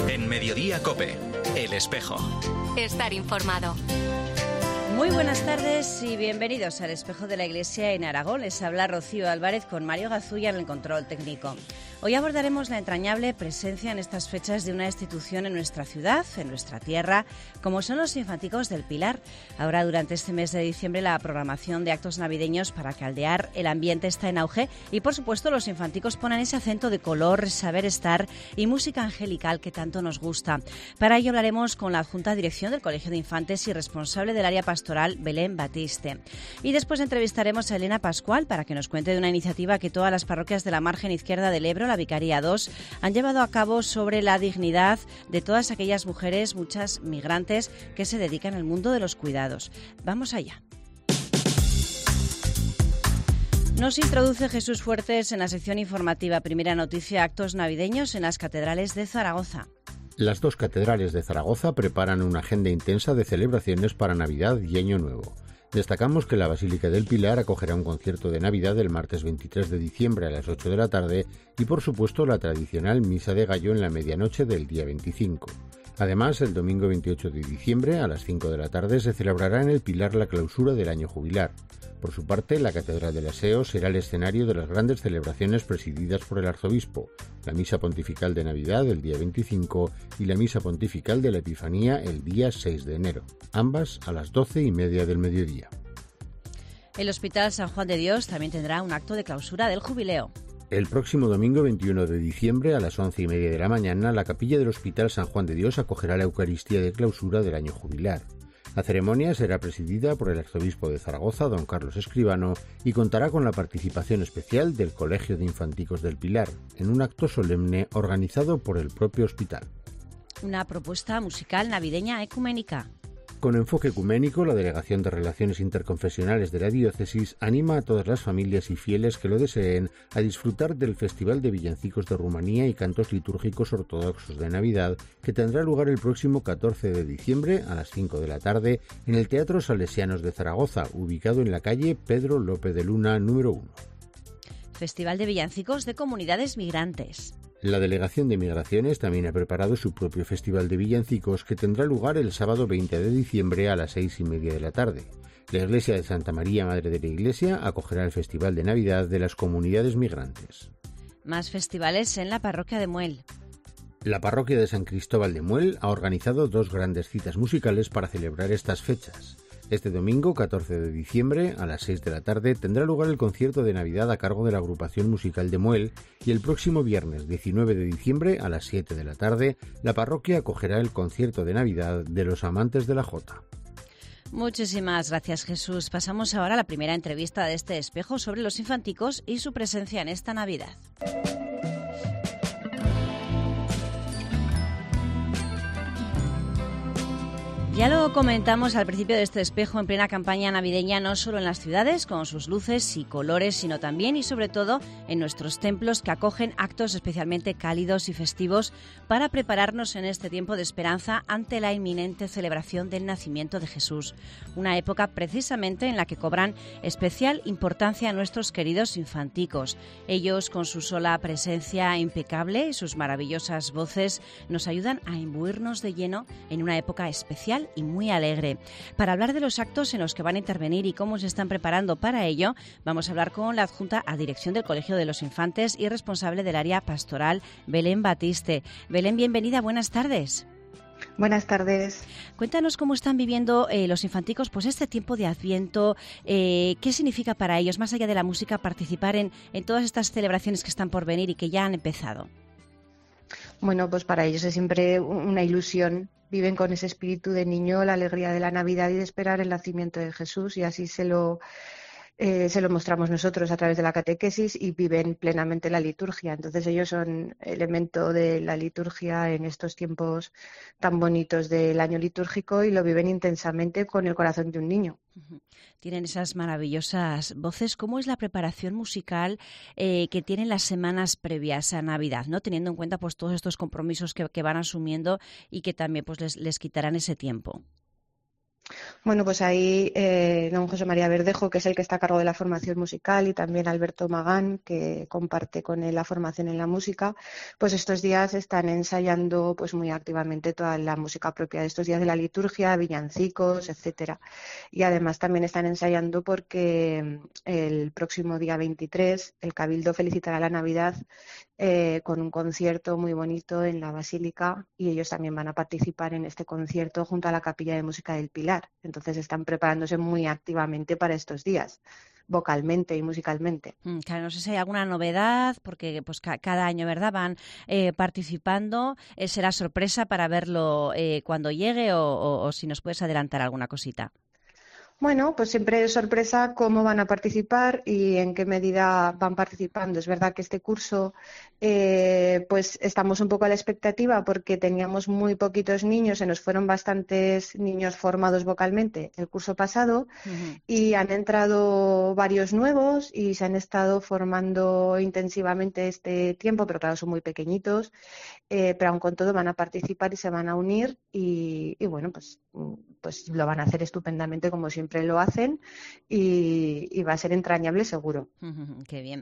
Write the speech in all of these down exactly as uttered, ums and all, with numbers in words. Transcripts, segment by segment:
En Mediodía COPE, El Espejo. Estar informado. Muy buenas tardes y bienvenidos al Espejo de la Iglesia en Aragón. Les habla Rocío Álvarez con Mario Gazulla en el control técnico. Hoy abordaremos la entrañable presencia en estas fechas de una institución en nuestra ciudad, en nuestra tierra, como son los Infanticos del Pilar. Ahora, durante este mes de diciembre, la programación de actos navideños para caldear el ambiente está en auge y, por supuesto, los infanticos ponen ese acento de color, saber estar y música angelical que tanto nos gusta. Para ello hablaremos con la adjunta dirección del Colegio de Infantes y responsable del área pastoral, Belén Batiste. Y después entrevistaremos a Elena Pascual para que nos cuente de una iniciativa que todas las parroquias de la margen izquierda del Ebro, la Vicaría dos, han llevado a cabo sobre la dignidad de todas aquellas mujeres, muchas migrantes, que se dedican al mundo de los cuidados. Vamos allá. Nos introduce Jesús Fuertes en la sección informativa. Primera noticia, actos navideños en las catedrales de Zaragoza. Las dos catedrales de Zaragoza preparan una agenda intensa de celebraciones para Navidad y Año Nuevo. Destacamos que la Basílica del Pilar acogerá un concierto de Navidad el martes veintitrés de diciembre a las ocho de la tarde y, por supuesto, la tradicional Misa de Gallo en la medianoche del día veinticinco. Además, el domingo veintiocho de diciembre a las cinco de la tarde se celebrará en el Pilar la clausura del año jubilar. Por su parte, la Catedral del Aseo será el escenario de las grandes celebraciones presididas por el arzobispo, la Misa Pontifical de Navidad el día veinticinco y la Misa Pontifical de la Epifanía el día seis de enero, ambas a las doce y media del mediodía. El Hospital San Juan de Dios también tendrá un acto de clausura del jubileo. El próximo domingo veintiuno de diciembre a las once y media de la mañana, la capilla del Hospital San Juan de Dios acogerá la Eucaristía de clausura del año jubilar. La ceremonia será presidida por el arzobispo de Zaragoza, don Carlos Escribano, y contará con la participación especial del Colegio de Infanticos del Pilar, en un acto solemne organizado por el propio hospital. Una propuesta musical navideña ecuménica. Con enfoque ecuménico, la Delegación de Relaciones Interconfesionales de la Diócesis anima a todas las familias y fieles que lo deseen a disfrutar del Festival de Villancicos de Rumanía y Cantos Litúrgicos Ortodoxos de Navidad, que tendrá lugar el próximo catorce de diciembre a las cinco de la tarde en el Teatro Salesianos de Zaragoza, ubicado en la calle Pedro López de Luna, número uno. Festival de Villancicos de Comunidades Migrantes. La Delegación de Migraciones también ha preparado su propio Festival de Villancicos que tendrá lugar el sábado veinte de diciembre a las seis y media de la tarde. La Iglesia de Santa María, Madre de la Iglesia, acogerá el Festival de Navidad de las Comunidades Migrantes. Más festivales en la parroquia de Muel. La parroquia de San Cristóbal de Muel ha organizado dos grandes citas musicales para celebrar estas fechas. Este domingo, catorce de diciembre, a las seis de la tarde, tendrá lugar el concierto de Navidad a cargo de la agrupación musical de Muel y el próximo viernes, diecinueve de diciembre, a las siete de la tarde, la parroquia acogerá el concierto de Navidad de los amantes de la jota. Muchísimas gracias, Jesús. Pasamos ahora a la primera entrevista de este espejo sobre los infanticos y su presencia en esta Navidad. Ya lo comentamos al principio de este espejo, en plena campaña navideña, no solo en las ciudades con sus luces y colores, sino también y sobre todo en nuestros templos que acogen actos especialmente cálidos y festivos para prepararnos en este tiempo de esperanza ante la inminente celebración del nacimiento de Jesús. Una época precisamente en la que cobran especial importancia nuestros queridos infanticos. Ellos, con su sola presencia impecable y sus maravillosas voces, nos ayudan a imbuirnos de lleno en una época especial y muy alegre. Para hablar de los actos en los que van a intervenir y cómo se están preparando para ello, vamos a hablar con la adjunta a dirección del Colegio de los Infantes y responsable del área pastoral, Belén Batiste. Belén, bienvenida, buenas tardes. Buenas tardes. Cuéntanos cómo están viviendo eh, los infanticos pues este tiempo de Adviento, eh, qué significa para ellos, más allá de la música, participar en, en todas estas celebraciones que están por venir y que ya han empezado. Bueno, pues para ellos es siempre una ilusión. Viven con ese espíritu de niño, la alegría de la Navidad y de esperar el nacimiento de Jesús, y así se lo eh, se lo mostramos nosotros a través de la catequesis y viven plenamente la liturgia. Entonces ellos son elemento de la liturgia en estos tiempos tan bonitos del año litúrgico y lo viven intensamente con el corazón de un niño. Tienen esas maravillosas voces. ¿Cómo es la preparación musical eh, que tienen las semanas previas a Navidad, ¿no? Teniendo en cuenta pues todos estos compromisos que, que van asumiendo y que también pues les, les quitarán ese tiempo? Bueno, pues ahí eh, don José María Verdejo, que es el que está a cargo de la formación musical, y también Alberto Magán, que comparte con él la formación en la música, pues estos días están ensayando pues muy activamente toda la música propia de estos días de la liturgia, villancicos, etcétera. Y además también están ensayando porque el próximo día veintitrés el Cabildo felicitará la Navidad eh, con un concierto muy bonito en la Basílica, y ellos también van a participar en este concierto junto a la Capilla de Música del Pilar. Entonces están preparándose muy activamente para estos días, vocalmente y musicalmente. Mm, Claro, no sé si hay alguna novedad, porque pues ca- cada año, ¿verdad?, van eh, participando. Eh, ¿será sorpresa para verlo eh, cuando llegue o, o- o si nos puedes adelantar alguna cosita? Bueno, pues siempre es sorpresa cómo van a participar y en qué medida van participando. Es verdad que este curso, eh, pues estamos un poco a la expectativa porque teníamos muy poquitos niños, se nos fueron bastantes niños formados vocalmente el curso pasado Ujú. y han entrado varios nuevos y se han estado formando intensivamente este tiempo, pero claro, son muy pequeñitos, eh, pero aun con todo van a participar y se van a unir y, y bueno, pues, mm, pues lo van a hacer estupendamente como siempre lo hacen y, y va a ser entrañable seguro. Ujú, Qué bien.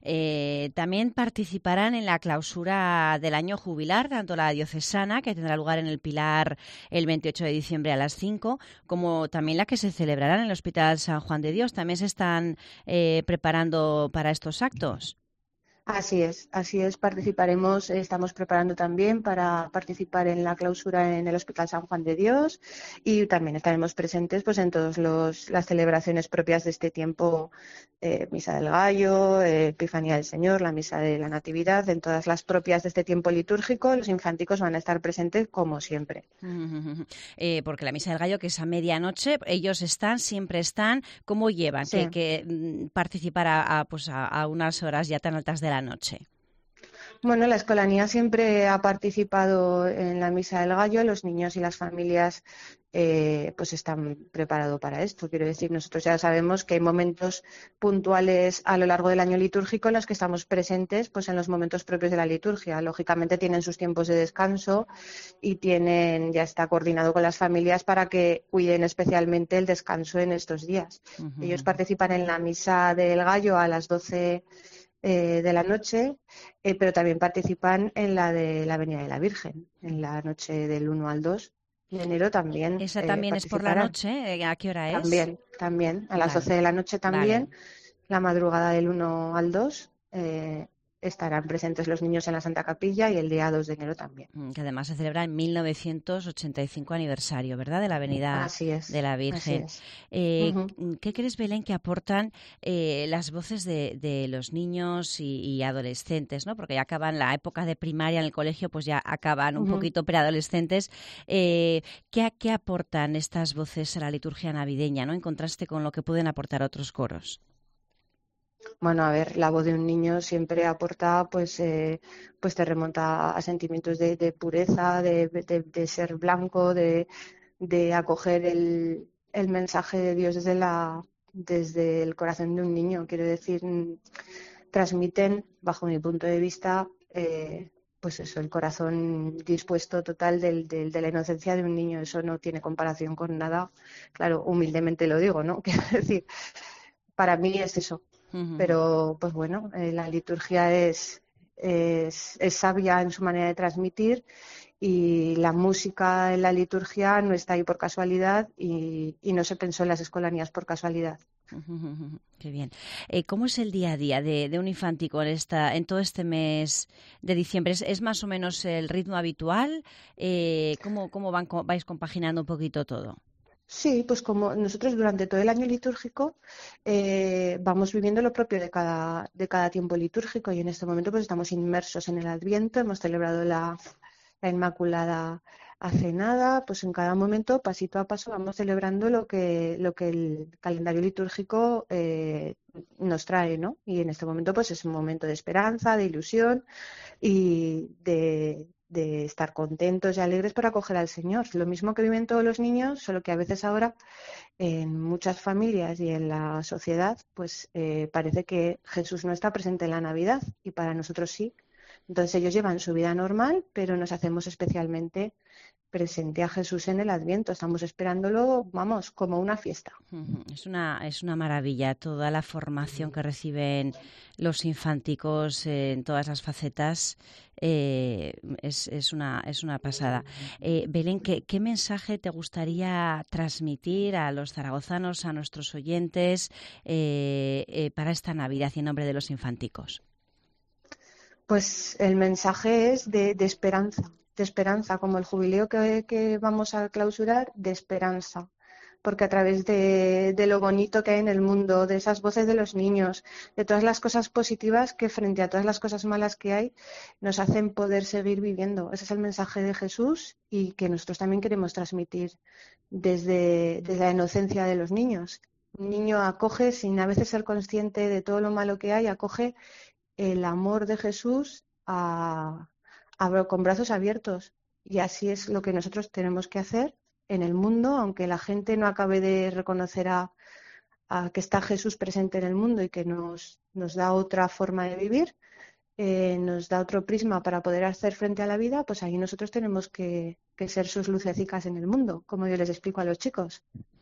Eh, también participarán en la clausura del año jubilar, tanto la diocesana, que tendrá lugar en el Pilar el veintiocho de diciembre a las cinco, como también la que se celebrará en el Hospital San Juan de Dios. También se están eh, preparando para estos actos. Así es, así es, participaremos, eh, estamos preparando también para participar en la clausura en el Hospital San Juan de Dios y también estaremos presentes pues en todas las celebraciones propias de este tiempo, eh, Misa del Gallo, eh, Epifanía del Señor, la Misa de la Natividad, en todas las propias de este tiempo litúrgico, los infanticos van a estar presentes como siempre. Ujú. Eh, porque la Misa del Gallo, que es a medianoche, ellos están, siempre están. ¿Cómo llevan Sí. que, que mm, participar a, a, pues a, a unas horas ya tan altas de la noche? Bueno, la Escolanía siempre ha participado en la Misa del Gallo, los niños y las familias eh, pues están preparados para esto. Quiero decir, nosotros ya sabemos que hay momentos puntuales a lo largo del año litúrgico en los que estamos presentes pues en los momentos propios de la liturgia. Lógicamente tienen sus tiempos de descanso y tienen, ya está coordinado con las familias para que cuiden especialmente el descanso en estos días. Ujú, Ellos ujú. participan en la Misa del Gallo a las doce eh, de la noche, eh, pero también participan en la de la Venida de la Virgen, en la noche del uno al dos de enero también ¿Esa eh, también es por la participarán. noche? Eh, ¿A qué hora es? También, también, a las Vale, doce de la noche vale. también, la madrugada del uno al dos, eh, estarán presentes los niños en la Santa Capilla y el día dos de enero también. Mm, Que además se celebra en mil novecientos ochenta y cinco aniversario, ¿verdad?, de la Avenida Así de es, la así Virgen. es. Eh, Ujú, ¿Qué crees, Belén, que aportan eh, las voces de, de los niños y, y adolescentes, ¿no? Porque ya acaban la época de primaria en el colegio, pues ya acaban un ujú. poquito preadolescentes. Eh, ¿qué, qué aportan estas voces a la liturgia navideña, ¿no?, en contraste con lo que pueden aportar otros coros? Bueno, a ver, la voz de un niño siempre aporta, pues, eh, pues te remonta a sentimientos de, de pureza, de, de- de ser blanco, de, de acoger el, el mensaje de Dios desde la, desde el corazón de un niño. Quiero decir, mm, transmiten, bajo mi punto de vista, eh, pues eso, el corazón dispuesto total del, del- de la inocencia de un niño. Eso no tiene comparación con nada. Claro, humildemente lo digo, ¿no? Quiero decir, para mí es eso, pero pues bueno, eh, la liturgia es, es, es sabia en su manera de transmitir y la música en la liturgia no está ahí por casualidad y, y no se pensó en las escolanías por casualidad. Qué bien. Eh, ¿cómo es el día a día de, de un infantico en esta, en todo este mes de diciembre? ¿Es, es más o menos el ritmo habitual? Eh, ¿cómo, cómo van, co- vais compaginando un poquito todo? Sí, pues como nosotros durante todo el año litúrgico eh, vamos viviendo lo propio de cada, de cada tiempo litúrgico y en este momento pues estamos inmersos en el Adviento, hemos celebrado la, la Inmaculada Acenada, pues en cada momento, pasito a paso, vamos celebrando lo que, lo que el calendario litúrgico eh, nos trae, ¿no? Y en este momento pues es un momento de esperanza, de ilusión y de, de estar contentos y alegres por acoger al Señor. Lo mismo que viven todos los niños, solo que a veces ahora en muchas familias y en la sociedad, pues eh, parece que Jesús no está presente en la Navidad y para nosotros sí. Entonces ellos llevan su vida normal, pero nos hacemos especialmente presente a Jesús en el Adviento. Estamos esperándolo, vamos, como una fiesta. Es una, es una maravilla toda la formación que reciben los infanticos eh, en todas las facetas. Eh, es, es, una, es una pasada. Eh, Belén, ¿qué, ¿qué mensaje te gustaría transmitir a los zaragozanos, a nuestros oyentes, eh, eh, para esta Navidad y en nombre de los infanticos? Pues el mensaje es de, de esperanza. de esperanza, como el jubileo que, que vamos a clausurar, de esperanza, porque a través de, de lo bonito que hay en el mundo, de esas voces de los niños, de todas las cosas positivas que frente a todas las cosas malas que hay, nos hacen poder seguir viviendo. Ese es el mensaje de Jesús y que nosotros también queremos transmitir desde, desde la inocencia de los niños. Un niño acoge, sin a veces ser consciente de todo lo malo que hay, acoge el amor de Jesús a Abro con brazos abiertos, y así es lo que nosotros tenemos que hacer en el mundo, aunque la gente no acabe de reconocer a, a que está Jesús presente en el mundo y que nos, nos da otra forma de vivir, eh, nos da otro prisma para poder hacer frente a la vida, pues ahí nosotros tenemos que, que ser sus lucecicas en el mundo, como yo les explico a los chicos.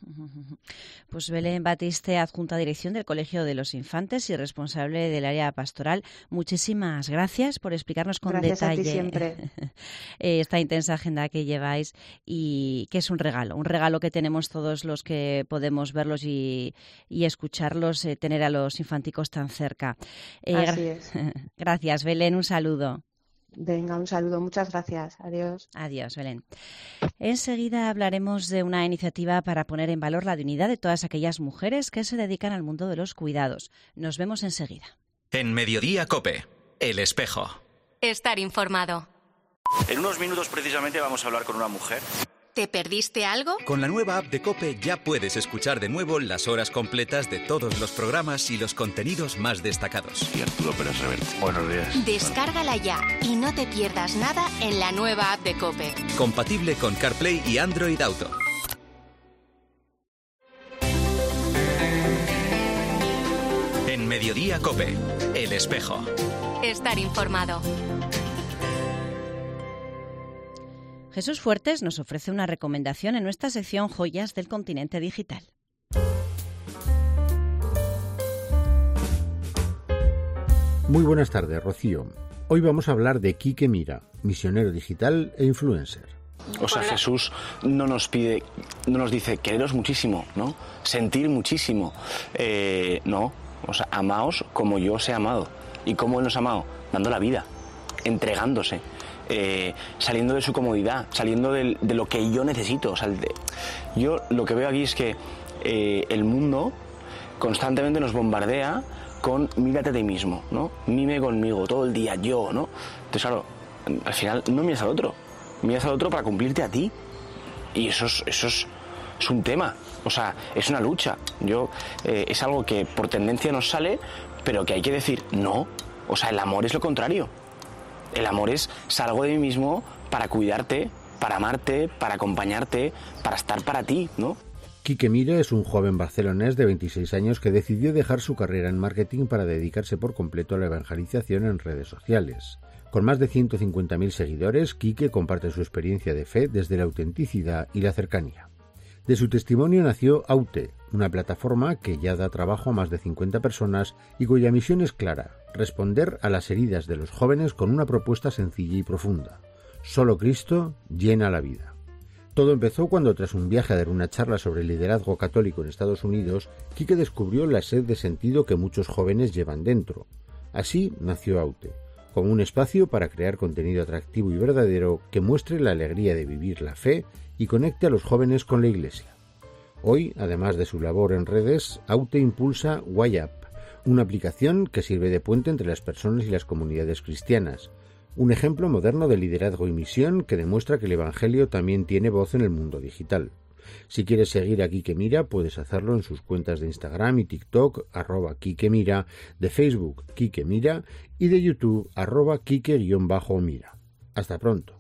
Pues Belén Batiste, adjunta dirección del Colegio de los Infantes y responsable del área pastoral, muchísimas gracias por explicarnos con gracias detalle a ti siempre. esta intensa agenda que lleváis y que es un regalo, un regalo que tenemos todos los que podemos verlos y, y escucharlos, eh, tener a los infanticos tan cerca. Eh, Así es. Gracias, Belén, un saludo. Venga, un saludo, muchas gracias. Adiós. Adiós, Belén. Enseguida hablaremos de una iniciativa para poner en valor la dignidad de todas aquellas mujeres que se dedican al mundo de los cuidados. Nos vemos enseguida. En Mediodía COPE, El Espejo. Estar informado. En unos minutos precisamente vamos a hablar con una mujer. ¿Te perdiste algo? Con la nueva app de COPE ya puedes escuchar de nuevo las horas completas de todos los programas y los contenidos más destacados. Y Arturo Pérez Reverte. Buenos días. Descárgala ya y no te pierdas nada en la nueva app de COPE. Compatible con CarPlay y Android Auto. En Mediodía COPE, El Espejo. Estar informado. Jesús Fuertes nos ofrece una recomendación en nuestra sección Joyas del Continente Digital. Muy buenas tardes, Rocío. Hoy vamos a hablar de Quique Mira, misionero digital e influencer. O sea, Jesús no nos pide, no nos dice quereros muchísimo, ¿no? Sentir muchísimo. Eh, no, o sea, amaos como yo os he amado. ¿Y cómo Él nos ha amado? Dando la vida, entregándose. Eh, saliendo de su comodidad, saliendo de, de lo que yo necesito. O sea, de, yo lo que veo aquí es que eh, el mundo constantemente nos bombardea con mírate a ti mismo, ¿no? Mime conmigo, todo el día yo, ¿no? Entonces, claro, al final no miras al otro, miras al otro para cumplirte a ti. Y eso es, eso es, es un tema, o sea, es una lucha. Yo eh, es algo que por tendencia nos sale, pero que hay que decir no. O sea, el amor es lo contrario. El amor es salgo de mí mismo para cuidarte, para amarte, para acompañarte, para estar para ti, ¿no? Quique Mira es un joven barcelonés de veintiséis años que decidió dejar su carrera en marketing para dedicarse por completo a la evangelización en redes sociales. Con más de ciento cincuenta mil seguidores, Quique comparte su experiencia de fe desde la autenticidad y la cercanía. De su testimonio nació Aute, una plataforma que ya da trabajo a más de cincuenta personas y cuya misión es clara: responder a las heridas de los jóvenes con una propuesta sencilla y profunda. Solo Cristo llena la vida. Todo empezó cuando, tras un viaje a dar una charla sobre el liderazgo católico en Estados Unidos, Quique descubrió la sed de sentido que muchos jóvenes llevan dentro. Así nació Aute, como un espacio para crear contenido atractivo y verdadero que muestre la alegría de vivir la fe y conecte a los jóvenes con la Iglesia. Hoy, además de su labor en redes, Aute impulsa WhyUp, una aplicación que sirve de puente entre las personas y las comunidades cristianas, un ejemplo moderno de liderazgo y misión que demuestra que el Evangelio también tiene voz en el mundo digital. Si quieres seguir a Quique Mira, puedes hacerlo en sus cuentas de Instagram y TikTok, arroba Quique Mira, de Facebook, Quique Mira, y de YouTube, arroba Quique-Mira. Hasta pronto.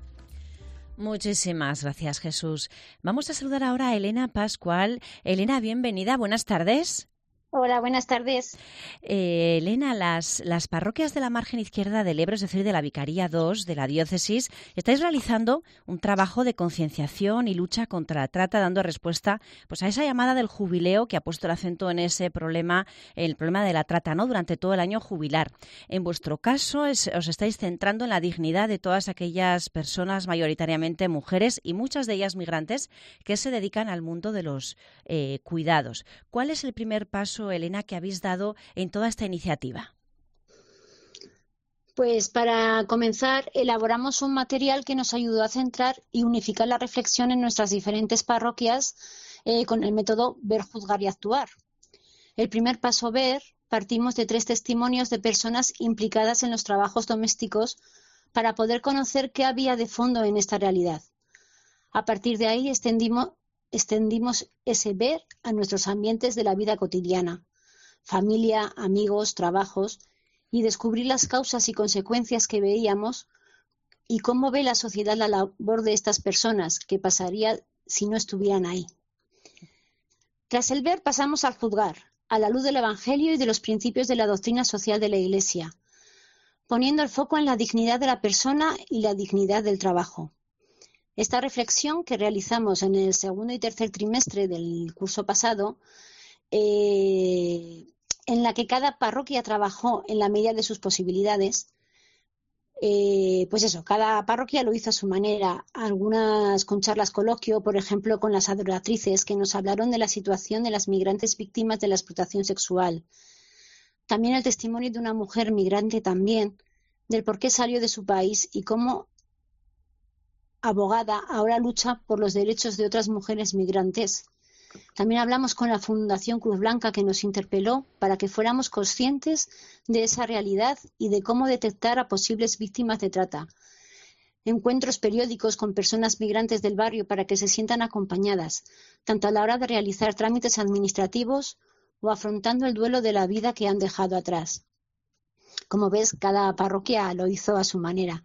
Muchísimas gracias, Jesús. Vamos a saludar ahora a Elena Pascual. Elena, bienvenida, buenas tardes. Hola, buenas tardes. Eh, Elena, las, las parroquias de la margen izquierda del Ebro, es decir, de la Vicaría dos de la diócesis, estáis realizando un trabajo de concienciación y lucha contra la trata, dando respuesta pues, a esa llamada del jubileo que ha puesto el acento en ese problema, el problema de la trata, ¿no?, durante todo el año jubilar. En vuestro caso, es, os estáis centrando en la dignidad de todas aquellas personas, mayoritariamente mujeres y muchas de ellas migrantes, que se dedican al mundo de los eh, cuidados. ¿Cuál es el primer paso, Elena, que habéis dado en toda esta iniciativa? Pues para comenzar, elaboramos un material que nos ayudó a centrar y unificar la reflexión en nuestras diferentes parroquias eh, con el método Ver, Juzgar y Actuar. El primer paso, Ver, partimos de tres testimonios de personas implicadas en los trabajos domésticos para poder conocer qué había de fondo en esta realidad. A partir de ahí extendimos extendimos ese ver a nuestros ambientes de la vida cotidiana, familia, amigos, trabajos, y descubrir las causas y consecuencias que veíamos y cómo ve la sociedad la labor de estas personas, qué pasaría si no estuvieran ahí. Tras el ver pasamos al juzgar, a la luz del Evangelio y de los principios de la doctrina social de la Iglesia, poniendo el foco en la dignidad de la persona y la dignidad del trabajo. Esta reflexión que realizamos en el segundo y tercer trimestre del curso pasado, eh, en la que cada parroquia trabajó en la medida de sus posibilidades, eh, pues eso, cada parroquia lo hizo a su manera, algunas con charlas coloquio, por ejemplo con las adoratrices que nos hablaron de la situación de las migrantes víctimas de la explotación sexual. También el testimonio de una mujer migrante también, del por qué salió de su país y cómo abogada ahora lucha por los derechos de otras mujeres migrantes. También hablamos con la Fundación Cruz Blanca, que nos interpeló para que fuéramos conscientes de esa realidad y de cómo detectar a posibles víctimas de trata. Encuentros periódicos con personas migrantes del barrio para que se sientan acompañadas, tanto a la hora de realizar trámites administrativos o afrontando el duelo de la vida que han dejado atrás. Como ves, cada parroquia lo hizo a su manera.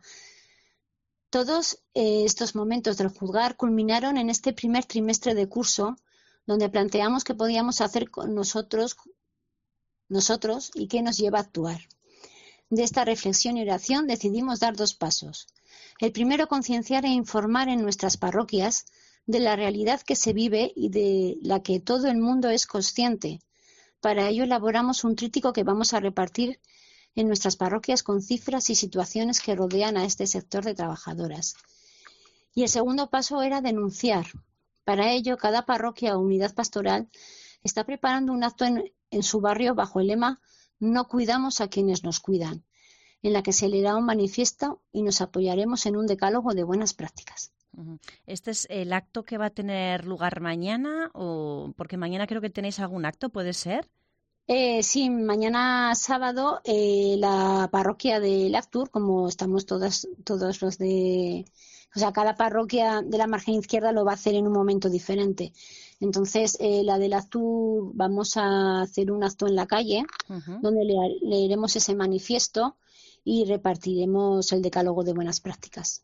Todos eh, estos momentos del juzgar culminaron en este primer trimestre de curso, donde planteamos qué podíamos hacer con nosotros, nosotros y qué nos lleva a actuar. De esta reflexión y oración decidimos dar dos pasos. El primero, concienciar e informar en nuestras parroquias de la realidad que se vive y de la que todo el mundo es consciente. Para ello elaboramos un tríptico que vamos a repartir en nuestras parroquias con cifras y situaciones que rodean a este sector de trabajadoras. Y el segundo paso era denunciar. Para ello, cada parroquia o unidad pastoral está preparando un acto en, en su barrio bajo el lema «No cuidamos a quienes nos cuidan», en la que se leerá un manifiesto y nos apoyaremos en un decálogo de buenas prácticas. ¿Este es el acto que va a tener lugar mañana? O porque mañana creo que tenéis algún acto, ¿puede ser? Eh, sí, mañana sábado eh, la parroquia de Lactur, como estamos todas, todos los de... O sea, cada parroquia de la margen izquierda lo va a hacer en un momento diferente. Entonces, eh, la de Lactur vamos a hacer un acto en la calle, uh-huh. donde le, leeremos ese manifiesto y repartiremos el decálogo de buenas prácticas.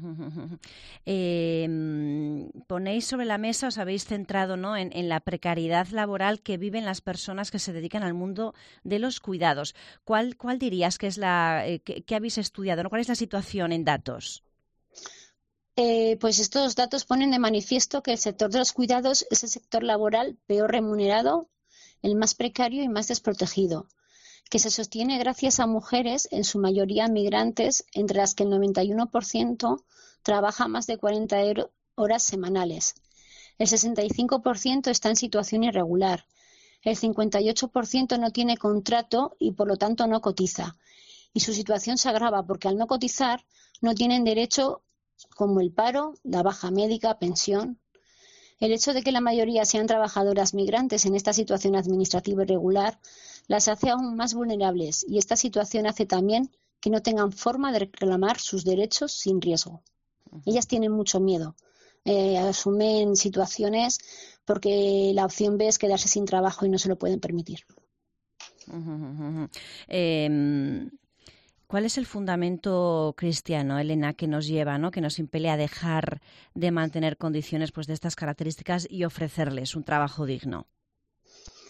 Eh, ponéis sobre la mesa, os habéis centrado, ¿no?, en, en la precariedad laboral que viven las personas que se dedican al mundo de los cuidados. ¿Cuál, cuál dirías que es la eh, que, que habéis estudiado, ¿no? ¿Cuál es la situación en datos? Eh, pues estos datos ponen de manifiesto que el sector de los cuidados es el sector laboral peor remunerado, el más precario y más desprotegido, que se sostiene gracias a mujeres, en su mayoría migrantes, entre las que el noventa y uno por ciento trabaja más de cuarenta horas semanales. El sesenta y cinco por ciento está en situación irregular. El cincuenta y ocho por ciento no tiene contrato y por lo tanto no cotiza. Y su situación se agrava porque al no cotizar no tienen derecho como el paro, la baja médica, pensión. El hecho de que la mayoría sean trabajadoras migrantes en esta situación administrativa irregular las hace aún más vulnerables y esta situación hace también que no tengan forma de reclamar sus derechos sin riesgo. Ellas tienen mucho miedo, eh, asumen situaciones porque la opción B es quedarse sin trabajo y no se lo pueden permitir. Uh-huh, uh-huh. Eh... ¿Cuál es el fundamento cristiano, Elena, que nos lleva, ¿no?, que nos impele a dejar de mantener condiciones pues, de estas características y ofrecerles un trabajo digno?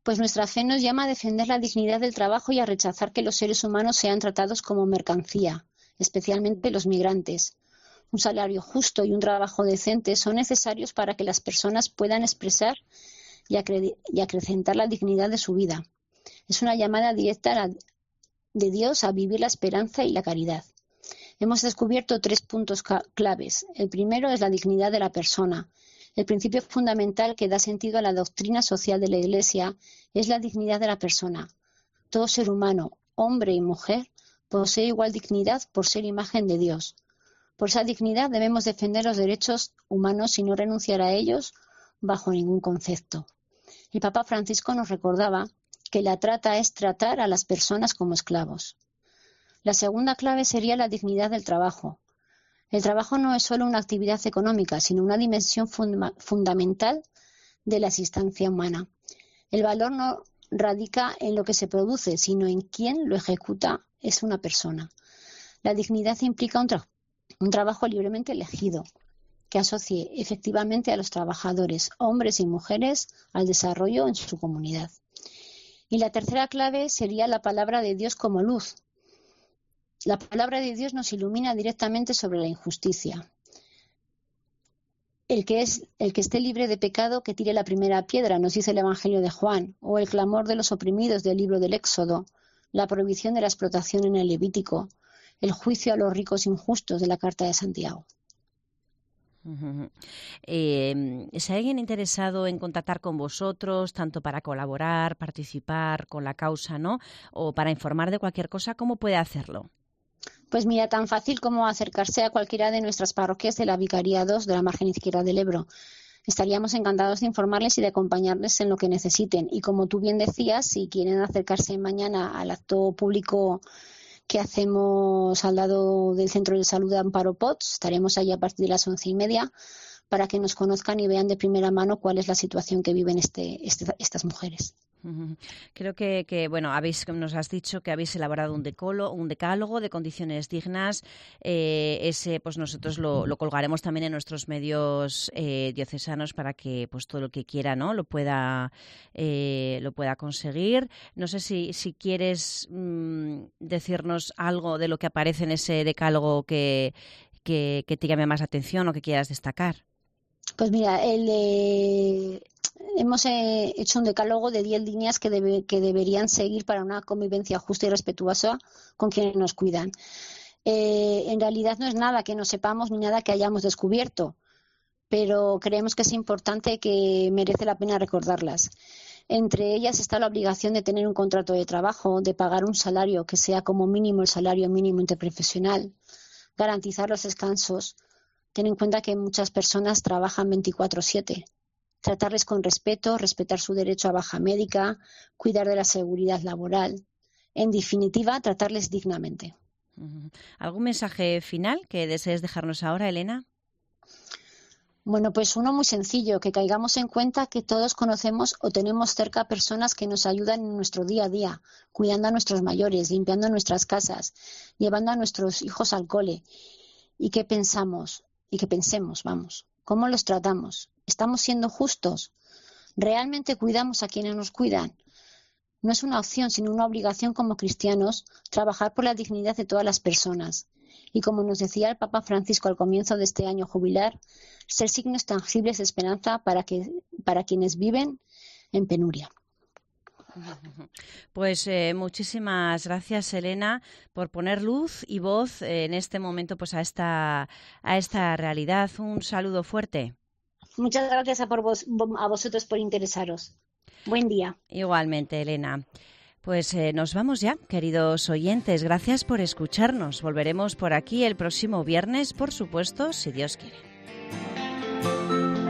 pues nuestra fe nos llama a defender la dignidad del trabajo y a rechazar que los seres humanos sean tratados como mercancía, especialmente los migrantes. Un salario justo y un trabajo decente son necesarios para que las personas puedan expresar y, acre- y acrecentar la dignidad de su vida. Es una llamada directa a la- de Dios a vivir la esperanza y la caridad. Hemos descubierto tres puntos ca- claves. El primero es la dignidad de la persona. El principio fundamental que da sentido a la doctrina social de la Iglesia es la dignidad de la persona. Todo ser humano, hombre y mujer, posee igual dignidad por ser imagen de Dios. Por esa dignidad debemos defender los derechos humanos y no renunciar a ellos bajo ningún concepto. El Papa Francisco nos recordaba que la trata es tratar a las personas como esclavos. La segunda clave sería la dignidad del trabajo. El trabajo no es solo una actividad económica, sino una dimensión funda- fundamental de la existencia humana. El valor no radica en lo que se produce, sino en quién lo ejecuta, es una persona. La dignidad implica un, tra- un trabajo libremente elegido, que asocie efectivamente a los trabajadores, hombres y mujeres, al desarrollo en su comunidad. Y la tercera clave sería la palabra de Dios como luz. La palabra de Dios nos ilumina directamente sobre la injusticia. El que, es, el que esté libre de pecado, que tire la primera piedra, nos dice el Evangelio de Juan, o el clamor de los oprimidos del libro del Éxodo, la prohibición de la explotación en el Levítico, el juicio a los ricos injustos de la Carta de Santiago. Uh-huh. Eh, si hay alguien interesado en contactar con vosotros, tanto para colaborar, participar con la causa, ¿no?, o para informar de cualquier cosa, ¿cómo puede hacerlo? Pues mira, tan fácil como acercarse a cualquiera de nuestras parroquias de la Vicaría dos de la margen izquierda del Ebro. Estaríamos encantados de informarles y de acompañarles en lo que necesiten. Y como tú bien decías, si quieren acercarse mañana al acto público que hacemos al lado del Centro de Salud de Amparo Pots, estaremos allí a partir de las once y media para que nos conozcan y vean de primera mano cuál es la situación que viven este, este, estas mujeres. Creo que, que bueno, habéis, nos has dicho que habéis elaborado un decolo, un decálogo de condiciones dignas. Eh, ese, pues nosotros lo, lo colgaremos también en nuestros medios eh, diocesanos para que, pues todo lo que quiera, ¿no?, lo pueda, eh, lo pueda conseguir. No sé si, si quieres mmm, decirnos algo de lo que aparece en ese decálogo que, que, que te llame más atención o que quieras destacar. Pues mira, el de... hemos eh, hecho un decálogo de diez líneas que, debe, que deberían seguir para una convivencia justa y respetuosa con quienes nos cuidan. Eh, en realidad no es nada que no sepamos ni nada que hayamos descubierto, pero creemos que es importante, que merece la pena recordarlas. Entre ellas está la obligación de tener un contrato de trabajo, de pagar un salario que sea como mínimo el salario mínimo interprofesional, garantizar los descansos. Ten en cuenta que muchas personas trabajan veinticuatro siete. Tratarles con respeto, respetar su derecho a baja médica, cuidar de la seguridad laboral. En definitiva, tratarles dignamente. ¿Algún mensaje final que desees dejarnos ahora, Elena? Bueno, pues uno muy sencillo, que caigamos en cuenta que todos conocemos o tenemos cerca personas que nos ayudan en nuestro día a día, cuidando a nuestros mayores, limpiando nuestras casas, llevando a nuestros hijos al cole. ¿Y qué pensamos? Y que pensemos, vamos, ¿cómo los tratamos? ¿Estamos siendo justos? ¿Realmente cuidamos a quienes nos cuidan? No es una opción, sino una obligación como cristianos trabajar por la dignidad de todas las personas. Y como nos decía el Papa Francisco al comienzo de este año jubilar, ser signos tangibles de esperanza para, que, para quienes viven en penuria. Pues eh, muchísimas gracias, Elena, por poner luz y voz eh, en este momento, pues a esta a esta realidad. Un saludo fuerte. Muchas gracias a, por vos, a vosotros por interesaros. Buen día. Igualmente, Elena. Pues eh, nos vamos ya, queridos oyentes. Gracias por escucharnos. Volveremos por aquí el próximo viernes, por supuesto, si Dios quiere.